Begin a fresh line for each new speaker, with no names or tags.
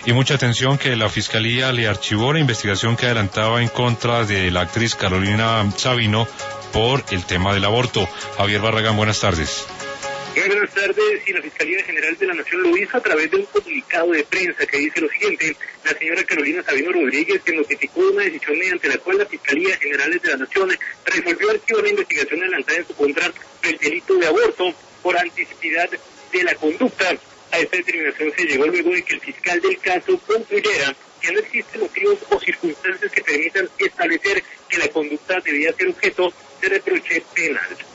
Y mucha atención que la Fiscalía le archivó la investigación que adelantaba en contra de la actriz Carolina Sabino por el tema del aborto. Javier Barragán, buenas tardes.
Buenas tardes, y la Fiscalía General de la Nación lo hizo a través de un comunicado de prensa que dice lo siguiente: la señora Carolina Sabino Rodríguez, que notificó una decisión mediante la cual la Fiscalía General de la Nación resolvió archivar la investigación adelantada en su contra del delito de aborto por anticipación de la conducta. A esta determinación se llegó luego de que el fiscal del caso concluyera que no existen motivos o circunstancias que permitan establecer que la conducta debía ser objeto de reproche penal.